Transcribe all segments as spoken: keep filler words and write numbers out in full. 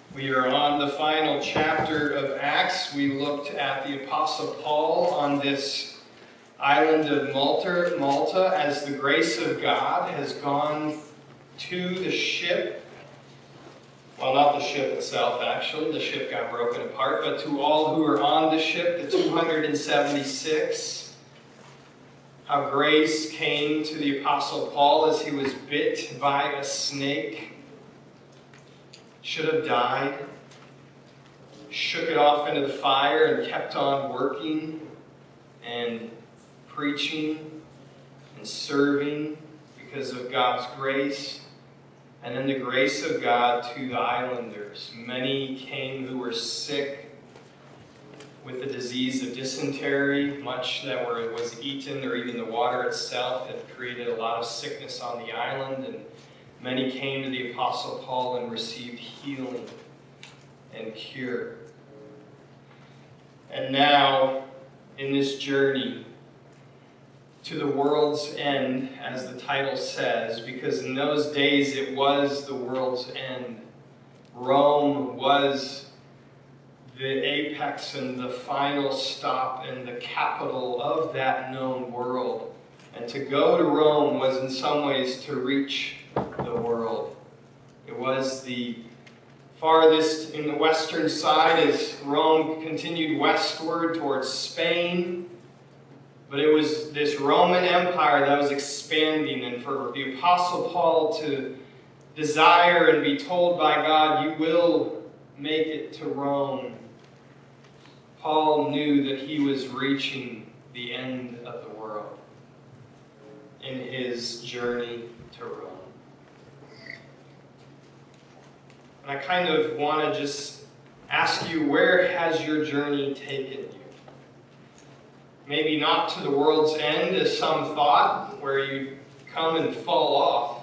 We are on the final chapter of Acts. We looked at the Apostle Paul on this island of Malta, Malta as the grace of God has gone to the ship. Well, not the ship itself, actually. The ship got broken apart. But to all who are on the ship, the two hundred seventy-six, how grace came to the Apostle Paul as he was bit by a snake. Should have died, shook it off into the fire and kept on working and preaching and serving because of God's grace. And then the grace of God to the islanders. Many came who were sick with the disease of dysentery. Much that were, was eaten, or even the water itself had created a lot of sickness on the island. And many came to the Apostle Paul and received healing and cure. And now, in this journey to the world's end, as the title says, because in those days it was the world's end. Rome was the apex and the final stop and the capital of that known world. And to go to Rome was in some ways to reach the world. It was the farthest in the western side as Rome continued westward towards Spain. But it was this Roman Empire that was expanding, and for the Apostle Paul to desire and be told by God, you will make it to Rome, Paul knew that he was reaching the end of the world in his journey to Rome. And I kind of want to just ask you, where has your journey taken you? Maybe not to the world's end, as some thought, where you come and fall off.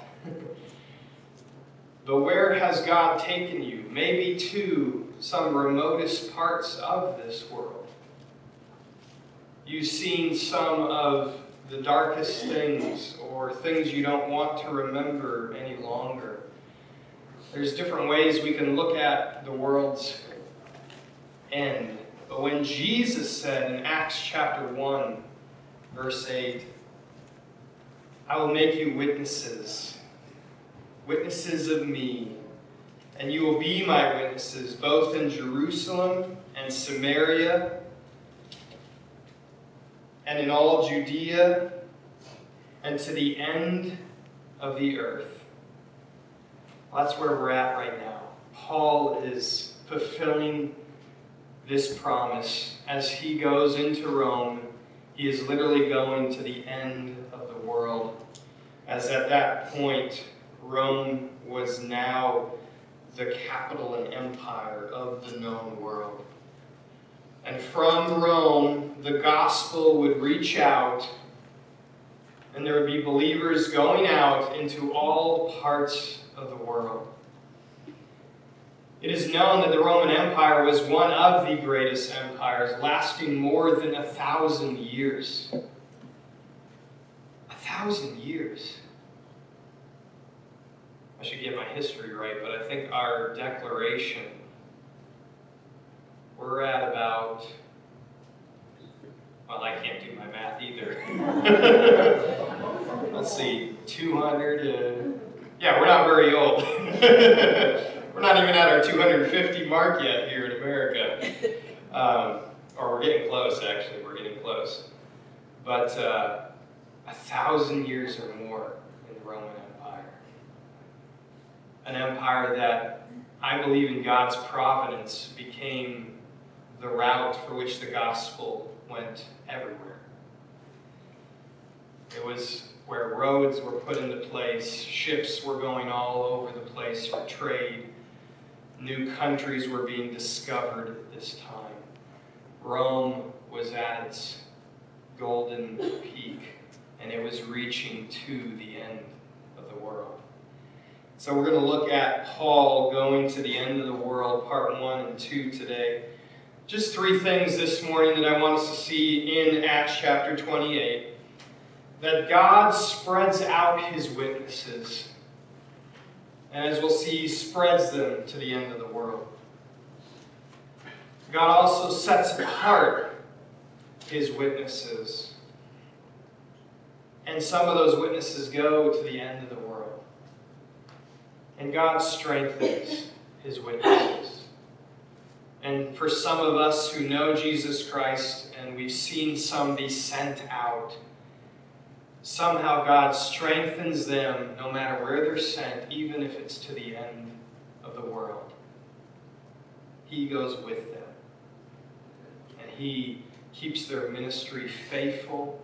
But where has God taken you? Maybe to some remotest parts of this world. You've seen some of the darkest things, or things you don't want to remember any longer. There's different ways we can look at the world's end. But when Jesus said in Acts chapter one, verse eight, I will make you witnesses, witnesses of me, and you will be my witnesses, both in Jerusalem and Samaria, and in all Judea, and to the end of the earth. Well, that's where we're at right now. Paul is fulfilling this promise. As he goes into Rome, he is literally going to the end of the world. As at that point, Rome was now the capital and empire of the known world. And from Rome, the gospel would reach out, and there would be believers going out into all parts of the world. It is known that the Roman Empire was one of the greatest empires, lasting more than a thousand years. A thousand years. I should get my history right, but I think our declaration, we're at about, well, I can't do my math either. Let's see, two hundred, uh, yeah, we're not very old. We're not even at our two hundred fifty mark yet here in America. Um, or we're getting close, actually, we're getting close. But uh, a thousand years or more in the Roman Empire. An empire that, I believe in God's providence, became the route for which the gospel went everywhere. It was where roads were put into place, ships were going all over the place for trade, new countries were being discovered at this time. Rome was at its golden peak, and it was reaching to the end of the world. So we're going to look at Paul going to the end of the world, part one and two today. Just three things this morning that I want us to see in Acts chapter twenty-eight. That God spreads out his witnesses And as we'll see, he spreads them to the end of the world. God also sets apart his witnesses. And some of those witnesses go to the end of the world. And God strengthens his witnesses. And for some of us who know Jesus Christ, and we've seen some be sent out, somehow God strengthens them no matter where they're sent, even if it's to the end of the world. He goes with them. And he keeps their ministry faithful.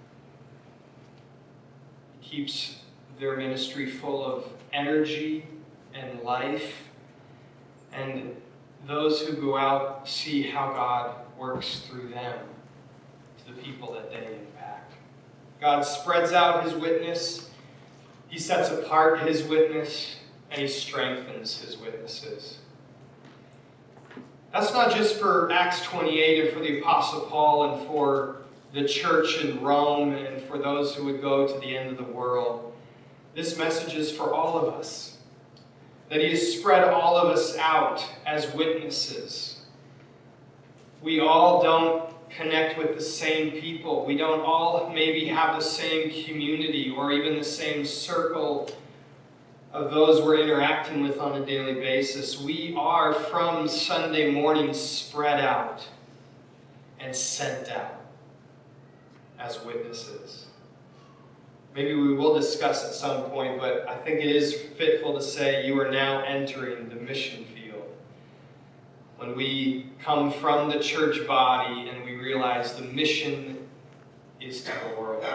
He keeps their ministry full of energy and life. And those who go out see how God works through them to the people that they impact. God spreads out his witness, he sets apart his witness, and he strengthens his witnesses. That's not just for Acts twenty-eight and for the Apostle Paul and for the church in Rome and for those who would go to the end of the world. This message is for all of us. That he has spread all of us out as witnesses. We all don't connect with the same people. We don't all maybe have the same community or even the same circle of those we're interacting with on a daily basis. We are from Sunday morning spread out and sent out as witnesses. Maybe we will discuss at some point, but I think it is fitful to say you are now entering the mission field. When we come from the church body and we realize the mission is to the world.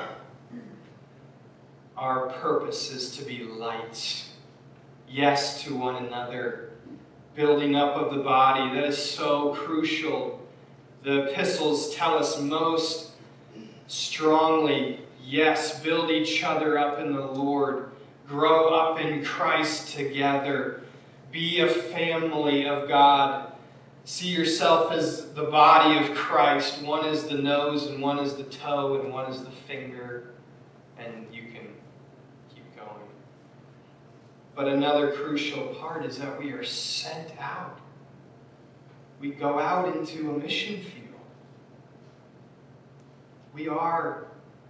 Our purpose is to be lights. Yes, to one another. Building up of the body. That is so crucial. The epistles tell us most strongly, yes, build each other up in the Lord. Grow up in Christ together. Be a family of God. See yourself as the body of Christ. One is the nose, and one is the toe, and one is the finger. And you can keep going. But another crucial part is that we are sent out. We go out into a mission field. We are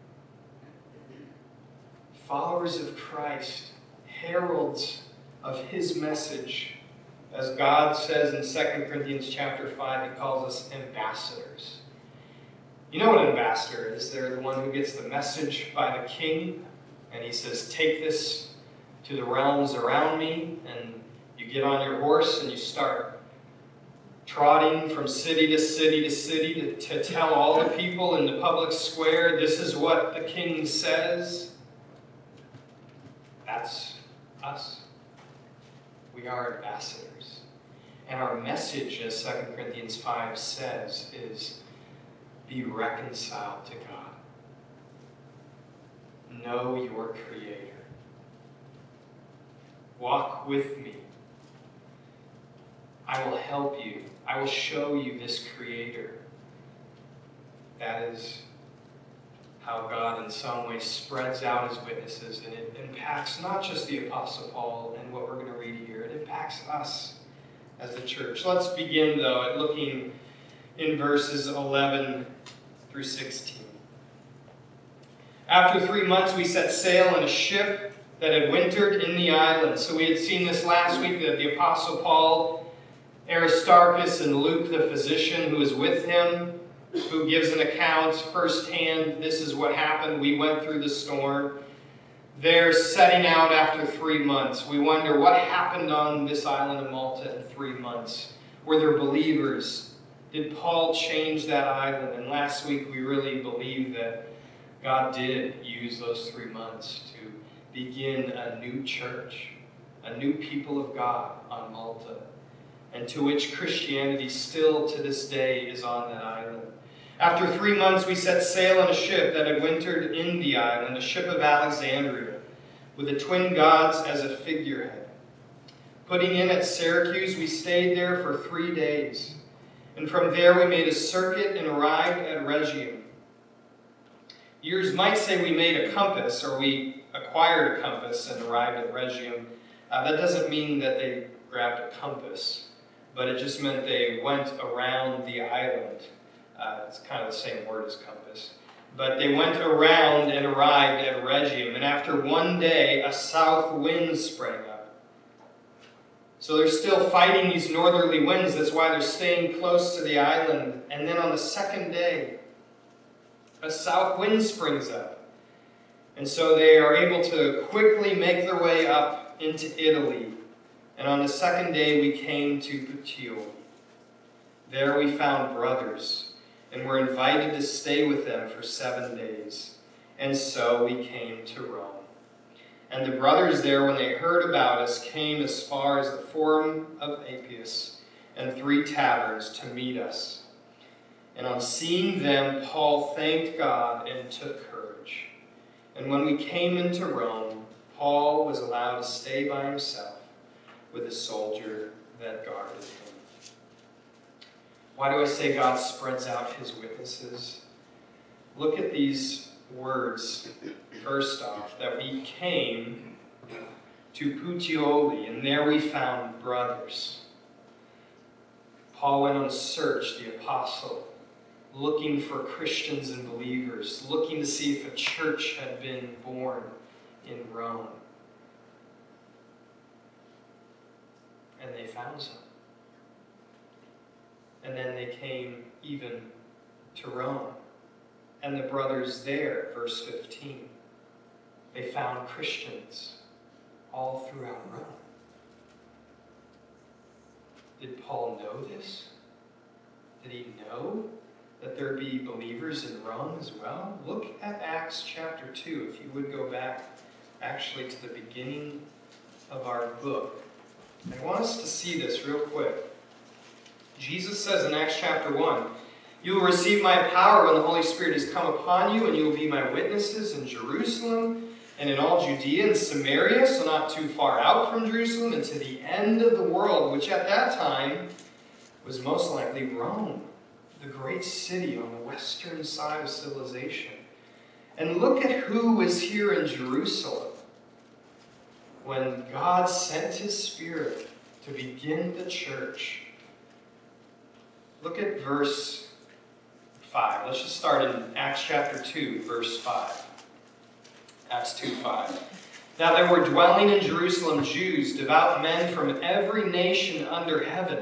followers of Christ, heralds of his message. As God says in Second Corinthians chapter five, he calls us ambassadors. You know what an ambassador is? They're the one who gets the message by the king, and he says, take this to the realms around me, and you get on your horse and you start trotting from city to city to city to, to tell all the people in the public square, this is what the king says. That's us. We are ambassadors. And our message, as Second Corinthians five says, is be reconciled to God. Know your Creator. Walk with me. I will help you. I will show you this Creator. That is how God in some way spreads out his witnesses, and it impacts not just the Apostle Paul and what we're going to read here, it impacts us as the church. Let's begin, though, at looking in verses eleven through sixteen. After three months, we set sail in a ship that had wintered in the island. So we had seen this last week, that the Apostle Paul, Aristarchus, and Luke, the physician who is with him, who gives an account firsthand, this is what happened, we went through the storm. They're setting out after three months. We wonder what happened on this island of Malta in three months. Were there believers? Did Paul change that island? And last week we really believe that God did use those three months to begin a new church, a new people of God on Malta, and to which Christianity still to this day is on that island. After three months, we set sail in a ship that had wintered in the island, a ship of Alexandria, with the twin gods as a figurehead. Putting in at Syracuse, we stayed there for three days. And from there we made a circuit and arrived at Rhegium. Yours might say we made a compass, or we acquired a compass and arrived at Rhegium. Uh, that doesn't mean that they grabbed a compass, but it just meant they went around the island. Uh, it's kind of the same word as compass. But they went around and arrived at Rhegium, and after one day, a south wind sprang up. So they're still fighting these northerly winds. That's why they're staying close to the island. And then on the second day, a south wind springs up. And so they are able to quickly make their way up into Italy. And on the second day, we came to Puteoli. There we found brothers, and were invited to stay with them for seven days. And so we came to Rome. And the brothers there, when they heard about us, came as far as the Forum of Appius and three taverns to meet us. And on seeing them, Paul thanked God and took courage. And when we came into Rome, Paul was allowed to stay by himself with a soldier that guarded him. Why do I say God spreads out his witnesses? Look at these words, first off, that we came to Puteoli, and there we found brothers. Paul went on a search, the apostle, looking for Christians and believers, looking to see if a church had been born in Rome. And they found some. And then they came even to Rome. And the brothers there, verse fifteen, they found Christians all throughout Rome. Did Paul know this? Did he know that there be believers in Rome as well? Look at Acts chapter two, if you would go back actually to the beginning of our book. I want us to see this real quick. Jesus says in Acts chapter one, "You will receive my power when the Holy Spirit has come upon you, and you will be my witnesses in Jerusalem and in all Judea and Samaria," so not too far out from Jerusalem, "and to the end of the world," which at that time was most likely Rome, the great city on the western side of civilization. And look at who was here in Jerusalem when God sent his Spirit to begin the church. Look at verse five. Let's just start in Acts chapter two, verse five. Acts two, five. "Now there were dwelling in Jerusalem Jews, devout men from every nation under heaven."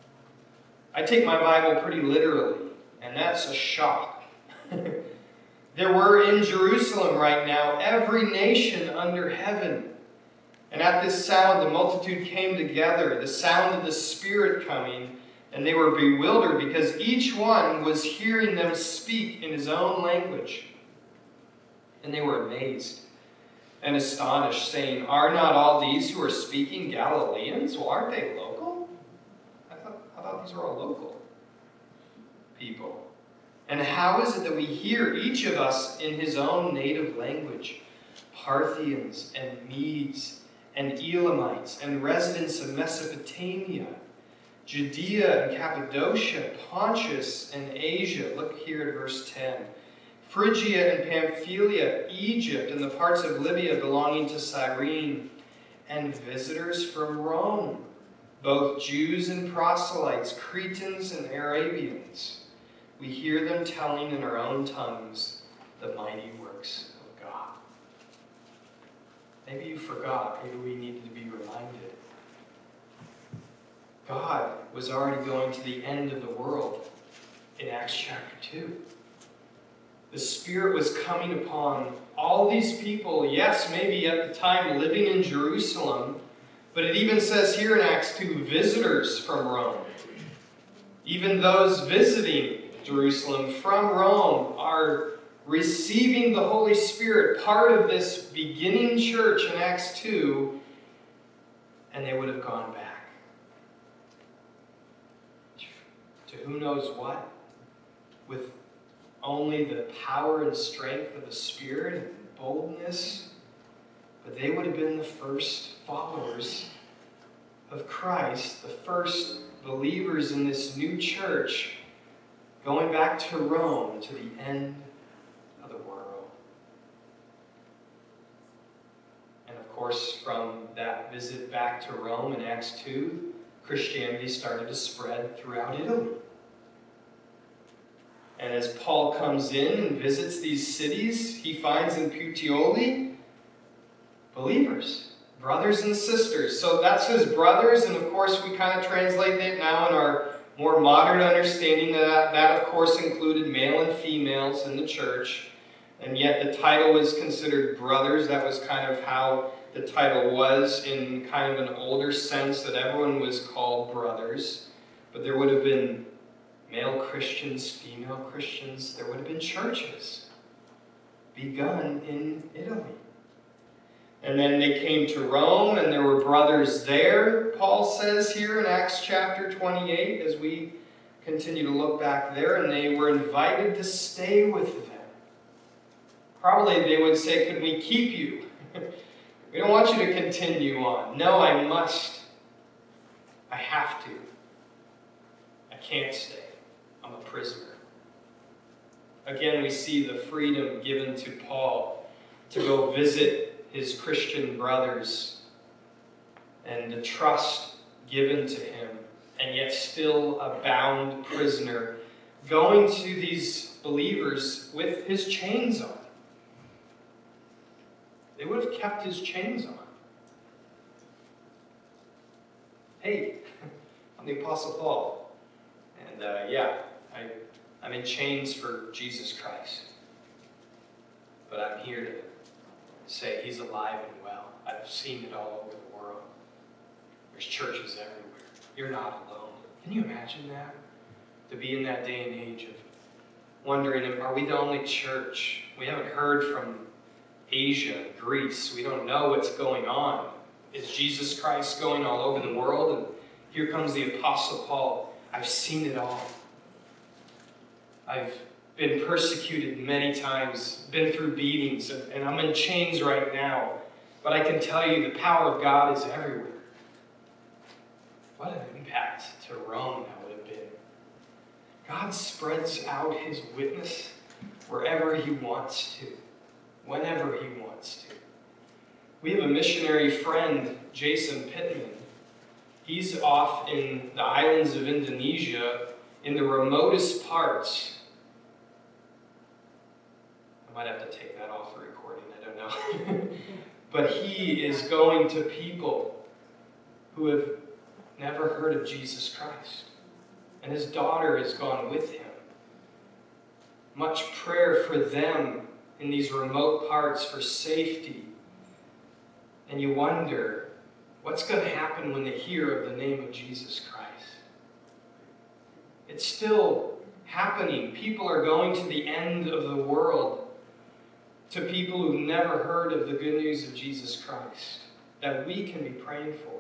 I take my Bible pretty literally, and that's a shock. There were in Jerusalem right now every nation under heaven. And at this sound the multitude came together, the sound of the Spirit coming, and they were bewildered because each one was hearing them speak in his own language. And they were amazed and astonished, saying, "Are not all these who are speaking Galileans? Well, aren't they local? I thought, I thought these were all local people. And how is it that we hear each of us in his own native language? Parthians and Medes and Elamites and residents of Mesopotamia, Judea and Cappadocia, Pontus and Asia." Look here at verse ten. "Phrygia and Pamphylia, Egypt, and the parts of Libya belonging to Cyrene, and visitors from Rome, both Jews and proselytes, Cretans and Arabians. We hear them telling in our own tongues the mighty works of God." Maybe you forgot. Maybe we needed to be reminded. God was already going to the end of the world in Acts chapter two. The Spirit was coming upon all these people, yes, maybe at the time living in Jerusalem, but it even says here in Acts two, visitors from Rome. Even those visiting Jerusalem from Rome are receiving the Holy Spirit, part of this beginning church in Acts two, and they would have gone back to who knows what, with only the power and strength of the Spirit and boldness, but they would have been the first followers of Christ, the first believers in this new church, going back to Rome, to the end of the world. And of course, course, from that visit back to Rome in Acts two, Christianity started to spread throughout Italy. And as Paul comes in and visits these cities, he finds in Puteoli believers, brothers and sisters. So that's his brothers, and of course we kind of translate that now in our more modern understanding that that of course included male and females in the church. And yet the title was considered brothers. That was kind of how the title was in kind of an older sense, that everyone was called brothers. But there would have been male Christians, female Christians. There would have been churches begun in Italy. And then they came to Rome, and there were brothers there, Paul says here in Acts chapter twenty-eight, as we continue to look back there, and they were invited to stay with them. Probably they would say, could we keep you? We don't want you to continue on. No, I must. I have to. I can't stay. I'm a prisoner. Again, we see the freedom given to Paul to go visit his Christian brothers and the trust given to him, and yet still a bound prisoner, going to these believers with his chains on. They would have kept his chains on. Hey, I'm the Apostle Paul. And uh, yeah, I, I'm in chains for Jesus Christ. But I'm here to say he's alive and well. I've seen it all over the world. There's churches everywhere. You're not alone. Can you imagine that? To be in that day and age of wondering, are we the only church? We haven't heard from Asia, Greece. We don't know what's going on. Is Jesus Christ going all over the world? And here comes the Apostle Paul. I've seen it all. I've been persecuted many times, been through beatings, and, and I'm in chains right now. But I can tell you the power of God is everywhere. What an impact to Rome that would have been. God spreads out his witness wherever he wants to, whenever he wants to. We have a missionary friend, Jason Pittman. He's off in the islands of Indonesia, in the remotest parts. I might have to take that off the recording, I don't know. But he is going to people who have never heard of Jesus Christ. And his daughter has gone with him. Much prayer for them in these remote parts for safety. And you wonder, what's going to happen when they hear of the name of Jesus Christ? It's still happening. People are going to the end of the world, to people who've never heard of the good news of Jesus Christ, that we can be praying for.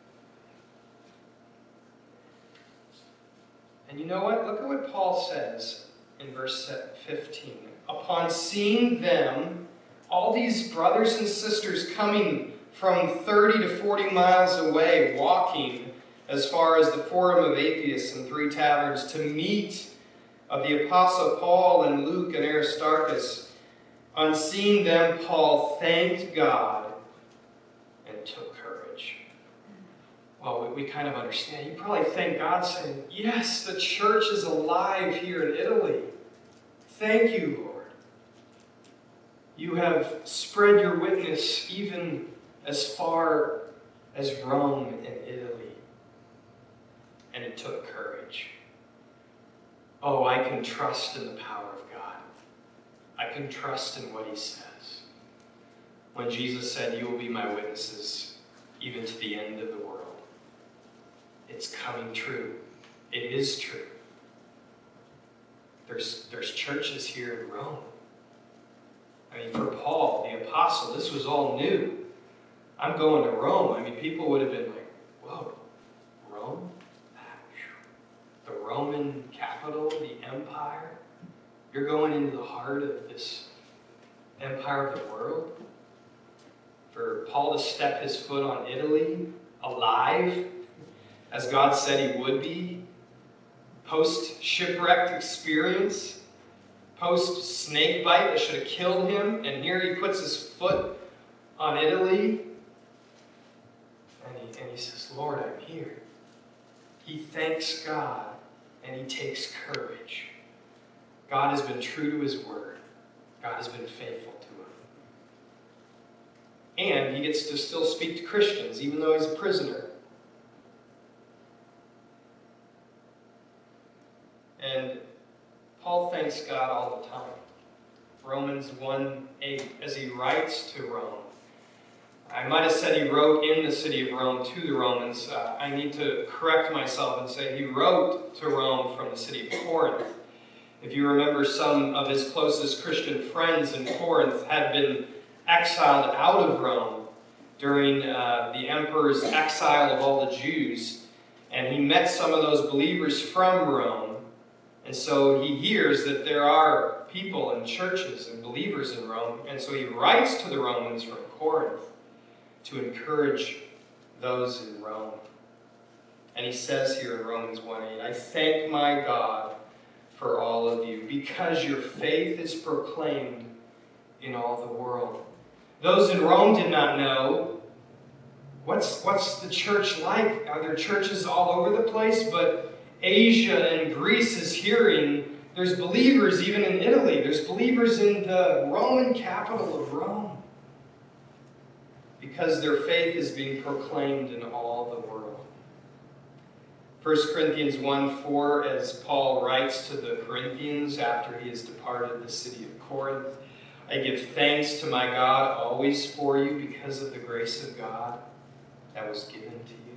And you know what? Look at what Paul says in verse fifteen. Upon seeing them, all these brothers and sisters coming from thirty to forty miles away, walking as far as the Forum of Appius and Three Taverns to meet of the Apostle Paul and Luke and Aristarchus, on seeing them, Paul thanked God and took courage. Well, we, we kind of understand. You probably thank God saying, yes, the church is alive here in Italy. Thank you, Lord. You have spread your witness even as far as Rome and Italy. And it took courage. Oh, I can trust in the power of God. I can trust in what he says. When Jesus said, you will be my witnesses even to the end of the world. It's coming true. It is true. There's, there's churches here in Rome. I mean, for Paul, the apostle, this was all new. I'm going to Rome. I mean, people would have been like, whoa, Rome? The Roman capital, the empire? You're going into the heart of this empire of the world? For Paul to step his foot on Italy, alive, as God said he would be, post-shipwrecked experience, post-snake bite that should have killed him, and here he puts his foot on Italy. and he says, Lord, I'm here. He thanks God, and he takes courage. God has been true to his word. God has been faithful to him. And he gets to still speak to Christians, even though he's a prisoner. And Paul thanks God all the time. Romans one eight, as he writes to Rome. I might have said he wrote in the city of Rome to the Romans. Uh, I need to correct myself and say he wrote to Rome from the city of Corinth. If you remember, some of his closest Christian friends in Corinth had been exiled out of Rome during uh, the emperor's exile of all the Jews. And he met some of those believers from Rome. And so he hears that there are people and churches and believers in Rome. And so he writes to the Romans from Corinth to encourage those in Rome. And he says here in Romans one eight, I thank my God for all of you, because your faith is proclaimed in all the world. Those in Rome did not know, what's, what's the church like? Are there churches all over the place? But Asia and Greece is hearing there's believers even in Italy. There's believers in the Roman capital of Rome. Because their faith is being proclaimed in all the world. First Corinthians one four, as Paul writes to the Corinthians after he has departed the city of Corinth, I give thanks to my God always for you because of the grace of God that was given to you.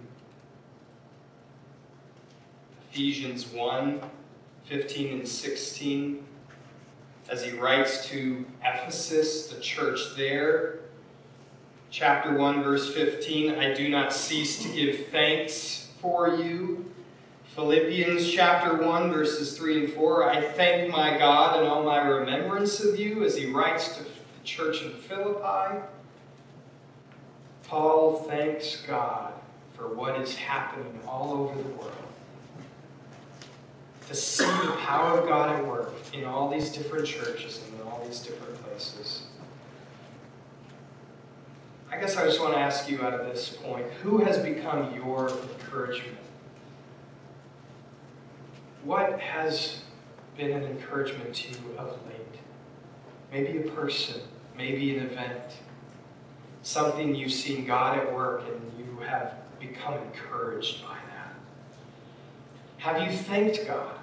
Ephesians one fifteen and sixteen, as he writes to Ephesus, the church there, chapter one, verse fifteen, I do not cease to give thanks for you. Philippians chapter one, verses three and four, I thank my God in all my remembrance of you, as he writes to the church in Philippi. Paul thanks God for what is happening all over the world. To see the power of God at work in all these different churches and in all these different places. I guess I just want to ask you out of this point, who has become your encouragement? What has been an encouragement to you of late? Maybe a person, maybe an event, something you've seen God at work and you have become encouraged by that. Have you thanked God?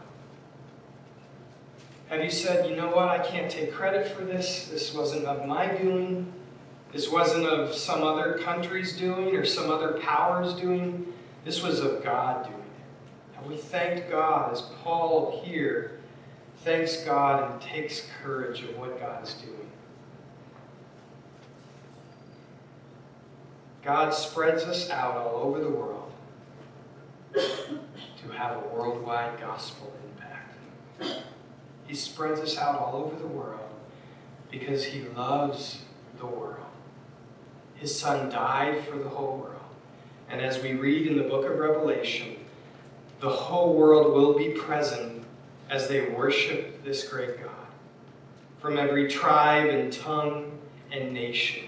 Have you said, you know what, I can't take credit for this. This wasn't of my doing. This wasn't of some other country's doing or some other power's doing. This was of God doing it. And we thanked God as Paul here thanks God and takes courage of what God is doing. God spreads us out all over the world to have a worldwide gospel impact. He spreads us out all over the world because he loves the world. His Son died for the whole world. And as we read in the book of Revelation, the whole world will be present as they worship this great God. From every tribe and tongue and nation,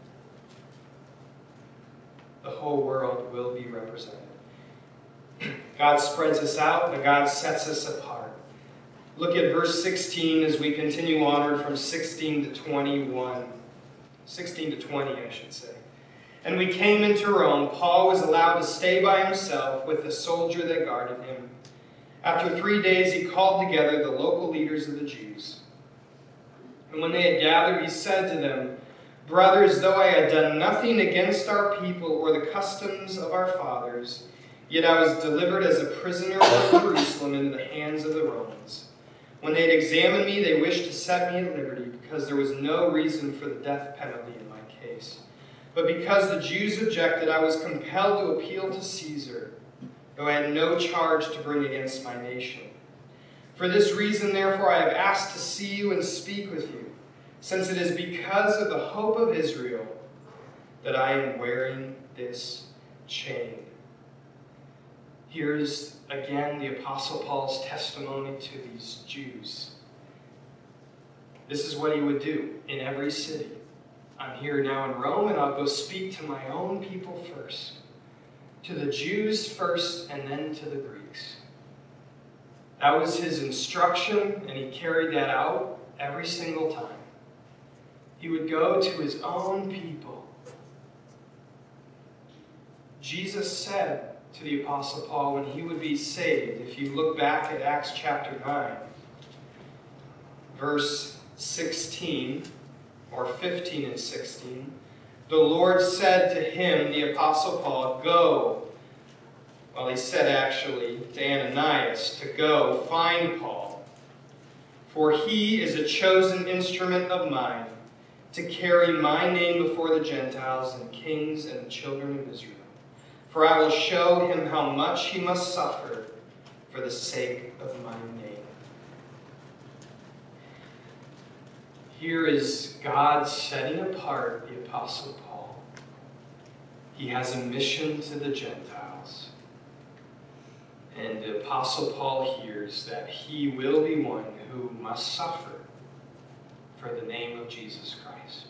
the whole world will be represented. God spreads us out, and God sets us apart. Look at verse sixteen as we continue onward from sixteen to twenty-one. sixteen to twenty, I should say. And we came into Rome. Paul was allowed to stay by himself with the soldier that guarded him. After three days he called together the local leaders of the Jews. And when they had gathered, he said to them, Brothers, though I had done nothing against our people or the customs of our fathers, yet I was delivered as a prisoner from Jerusalem into the hands of the Romans. When they had examined me, they wished to set me at liberty, because there was no reason for the death penalty in my case. But because the Jews objected, I was compelled to appeal to Caesar, though I had no charge to bring against my nation. For this reason, therefore, I have asked to see you and speak with you, since it is because of the hope of Israel that I am wearing this chain. Here's again the Apostle Paul's testimony to these Jews. This is what he would do in every city. I'm here now in Rome, and I'll go speak to my own people first. to the Jews first and then to the Greeks. That was his instruction, and he carried that out every single time. He would go to his own people. Jesus said to the Apostle Paul when he would be saved, if you look back at Acts chapter nine, verse sixteen, or fifteen and sixteen, the Lord said to him, the Apostle Paul, go. Well, he said actually to Ananias to go find Paul, for he is a chosen instrument of mine to carry my name before the Gentiles and kings and the children of Israel. For I will show him how much he must suffer for the sake of my name. Here is God setting apart the Apostle Paul. He has a mission to the Gentiles. And the Apostle Paul hears that he will be one who must suffer for the name of Jesus Christ.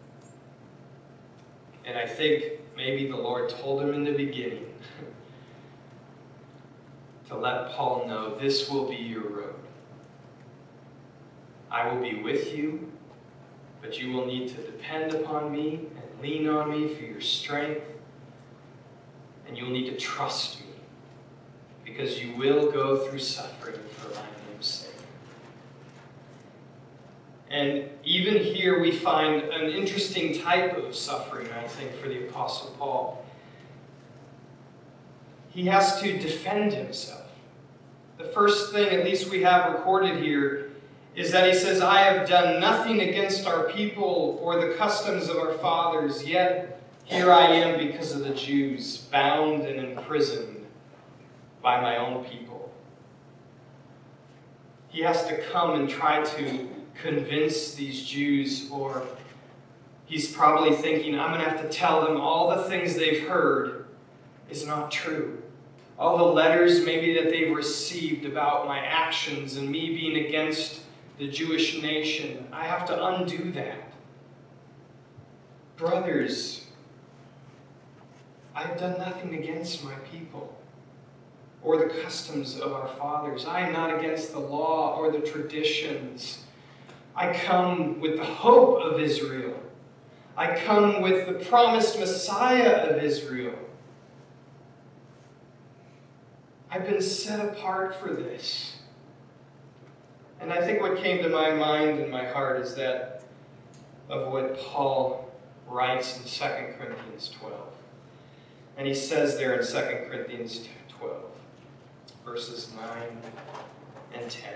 And I think maybe the Lord told him in the beginning to let Paul know this will be your road. I will be with you, but you will need to depend upon me and lean on me for your strength. And you'll need to trust me, because you will go through suffering for my name's sake. And even here we find an interesting type of suffering, I think, for the Apostle Paul. He has to defend himself. The first thing, at least we have recorded here, is that he says, I have done nothing against our people or the customs of our fathers, yet here I am because of the Jews, bound and imprisoned by my own people. He has to come and try to convince these Jews, or he's probably thinking, I'm going to have to tell them all the things they've heard is not true. All the letters maybe that they've received about my actions and me being against the Jewish nation, I have to undo that. Brothers, I have done nothing against my people or the customs of our fathers. I am not against the law or the traditions. I come with the hope of Israel. I come with the promised Messiah of Israel. I've been set apart for this. And I think what came to my mind and my heart is that of what Paul writes in Second Corinthians twelve. And he says there in Second Corinthians twelve, verses nine and ten.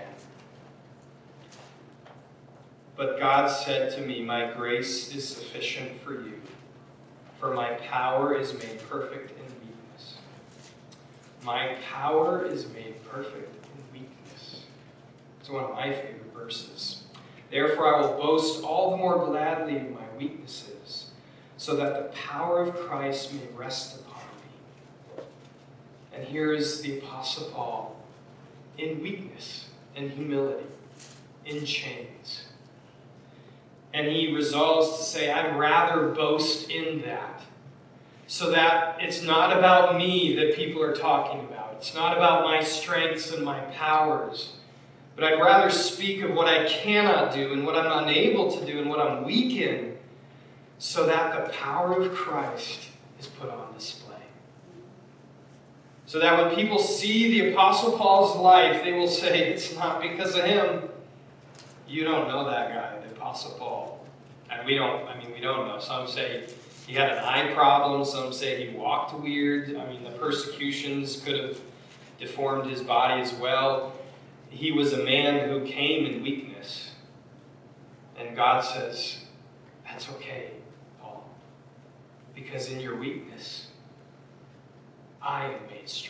But God said to me, my grace is sufficient for you, for my power is made perfect in weakness. My power is made perfect in weakness. It's one of my favorite verses. Therefore I will boast all the more gladly of my weaknesses, so that the power of Christ may rest upon me. And here is the Apostle Paul in weakness and humility, in chains. And he resolves to say, I'd rather boast in that, so that it's not about me that people are talking about. It's not about my strengths and my powers. But I'd rather speak of what I cannot do and what I'm unable to do and what I'm weak in, so that the power of Christ is put on display. So that when people see the Apostle Paul's life, they will say, it's not because of him. You don't know that guy, the Apostle Paul. And we don't, I mean, we don't know. Some say he had an eye problem. Some say he walked weird. I mean, the persecutions could have deformed his body as well. He was a man who came in weakness. And God says, that's okay, Paul. Because in your weakness, I am made strong.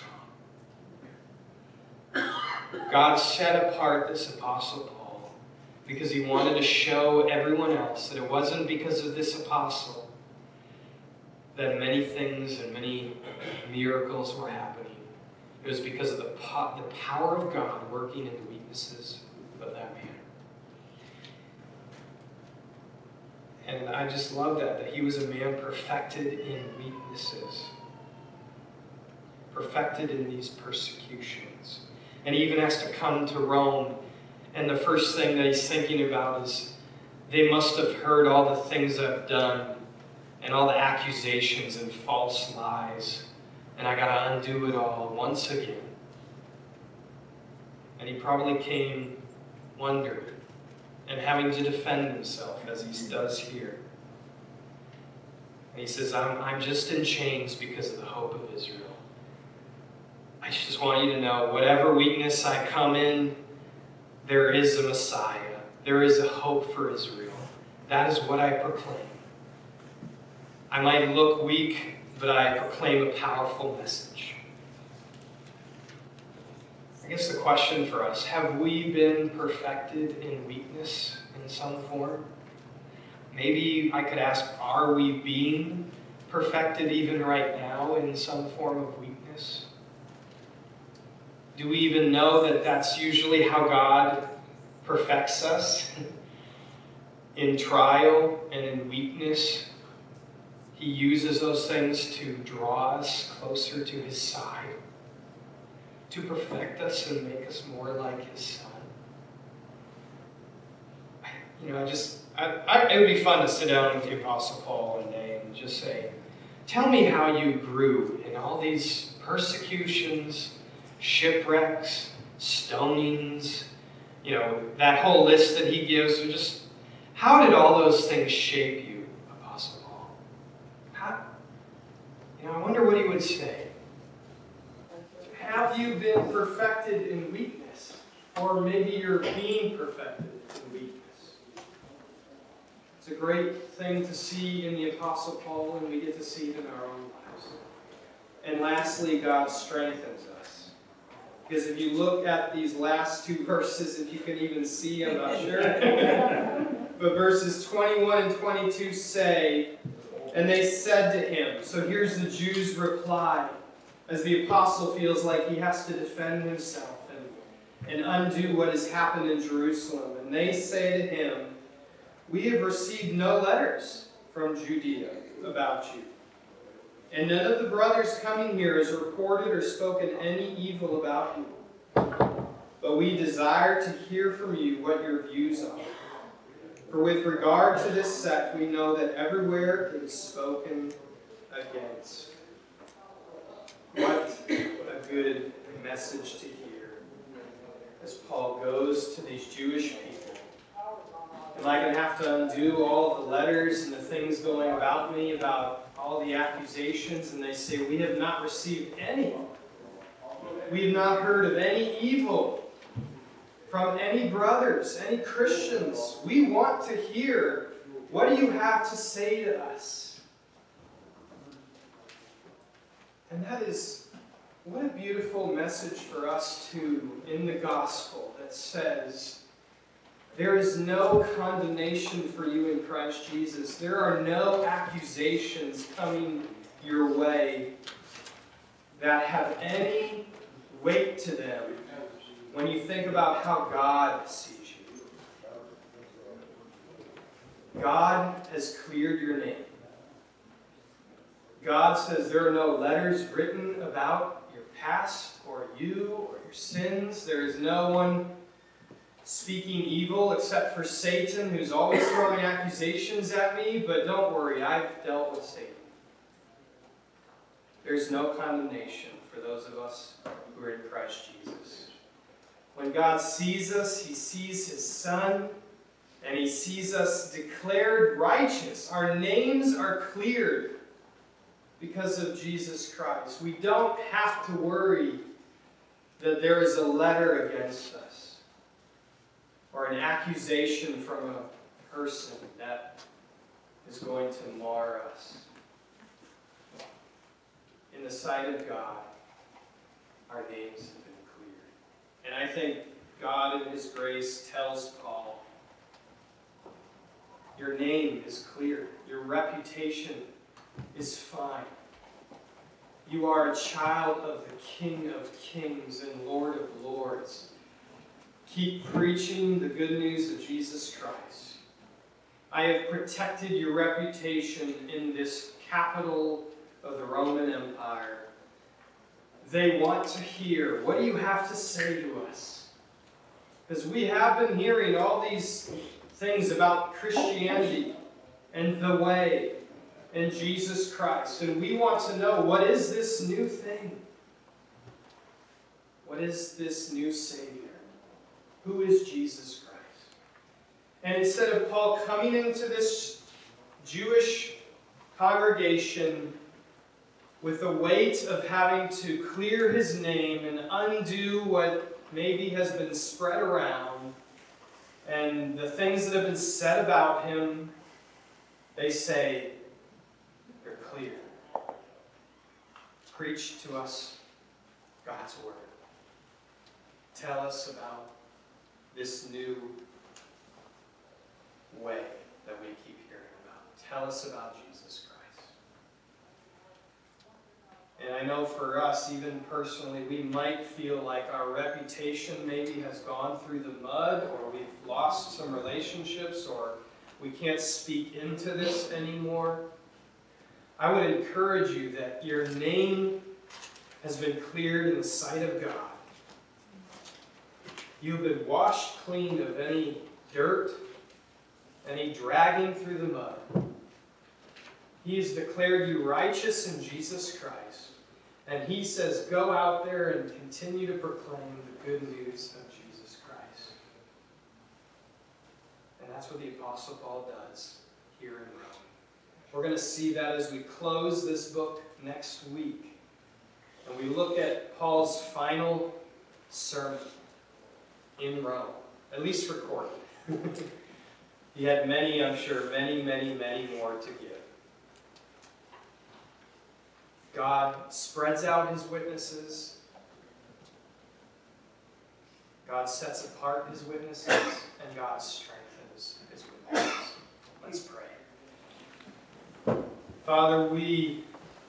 God set apart this Apostle Paul because he wanted to show everyone else that it wasn't because of this apostle that many things and many miracles were happening. It was because of the, po- the power of God working in the weaknesses of that man. And I just love that, that he was a man perfected in weaknesses. perfected in these persecutions. And he even has to come to Rome. And the first thing that he's thinking about is, they must have heard all the things I've done and all the accusations and false lies. And I got to undo it all once again. And he probably came wondering and having to defend himself as he does here. And he says, I'm, I'm just in chains because of the hope of Israel. I just want you to know, whatever weakness I come in, there is a Messiah. There is a hope for Israel. That is what I proclaim. I might look weak, but I proclaim a powerful message. I guess the question for us, have we been perfected in weakness in some form? Maybe I could ask, are we being perfected even right now in some form of weakness? Do we even know that that's usually how God perfects us? In trial and in weakness, he uses those things to draw us closer to his side, to perfect us and make us more like his Son. I, you know, I just, I, I, it would be fun to sit down with the Apostle Paul one day and just say, tell me how you grew in all these persecutions, shipwrecks, stonings, you know, that whole list that he gives. Just, how did all those things shape you, Apostle Paul? How, you know, I wonder what he would say. Have you been perfected in weakness? Or maybe you're being perfected in weakness. It's a great thing to see in the Apostle Paul, and we get to see it in our own lives. And lastly, God strengthens us. Because if you look at these last two verses, if you can even see, I'm not sure. But verses twenty-one and twenty-two say, and they said to him, so here's the Jews' reply, as the apostle feels like he has to defend himself and, and undo what has happened in Jerusalem. And they say to him, we have received no letters from Judea about you. And none of the brothers coming here has reported or spoken any evil about you. But we desire to hear from you what your views are. For with regard to this sect, we know that everywhere it is spoken against. What a good message to hear as Paul goes to these Jewish people. Am I going to have to undo all the letters and the things going about me, about all the accusations? And they say, we have not received any. We have not heard of any evil from any brothers, any Christians. We want to hear, what do you have to say to us? And that is, what a beautiful message for us too in the gospel that says, there is no condemnation for you in Christ Jesus. There are no accusations coming your way that have any weight to them when you think about how God sees you. God has cleared your name. God says there are no letters written about your past or you or your sins. There is no one speaking evil except for Satan, who's always throwing accusations at me. But don't worry, I've dealt with Satan. There's no condemnation for those of us who are in Christ Jesus. When God sees us, he sees his Son, and he sees us declared righteous. Our names are cleared because of Jesus Christ. We don't have to worry that there is a letter against us or an accusation from a person that is going to mar us. In the sight of God, our names have been cleared. And I think God in his grace tells Paul, your name is clear. Your reputation is fine. You are a child of the King of Kings and Lord of Lords. Keep preaching the good news of Jesus Christ. I have protected your reputation in this capital of the Roman Empire. they want to hear. What do you have to say to us? Because we have been hearing all these things about Christianity and the way and Jesus Christ. And we want to know, what is this new thing? What is this new Savior? Who is Jesus Christ? And instead of Paul coming into this Jewish congregation with the weight of having to clear his name and undo what maybe has been spread around and the things that have been said about him, they say, they're clear. Preach to us God's word. Tell us about this new way that we keep hearing about. Tell us about Jesus Christ. And I know for us, even personally, we might feel like our reputation maybe has gone through the mud, or we've lost some relationships, or we can't speak into this anymore. I would encourage you that your name has been cleared in the sight of God. You've been washed clean of any dirt, any dragging through the mud. He has declared you righteous in Jesus Christ. And he says, go out there and continue to proclaim the good news of Jesus Christ. And that's what the Apostle Paul does here in Rome. We're going to see that as we close this book next week. And we look at Paul's final sermon in Rome, at least recorded. He had many, I'm sure, many, many, many more to give. God spreads out his witnesses. God sets apart his witnesses, and God strengthens his witnesses. Let's pray. Father, we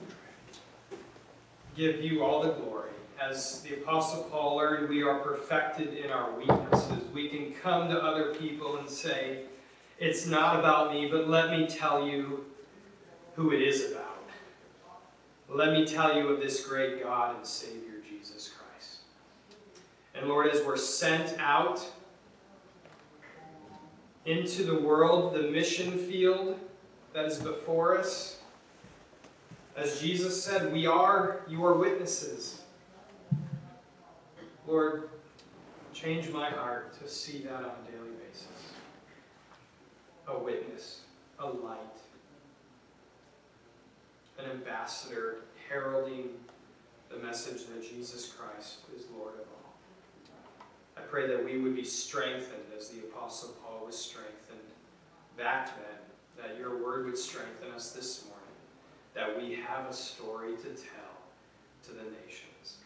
give you all the glory. As the Apostle Paul learned, we are perfected in our weaknesses. We can come to other people and say, it's not about me, but let me tell you who it is about. Let me tell you of this great God and Savior, Jesus Christ. And Lord, as we're sent out into the world, the mission field that is before us, as Jesus said, we are your witnesses. Lord, change my heart to see that on a daily basis. A witness, a light, an ambassador heralding the message that Jesus Christ is Lord of all. I pray that we would be strengthened as the Apostle Paul was strengthened back then, that your word would strengthen us this morning, that we have a story to tell to the nations.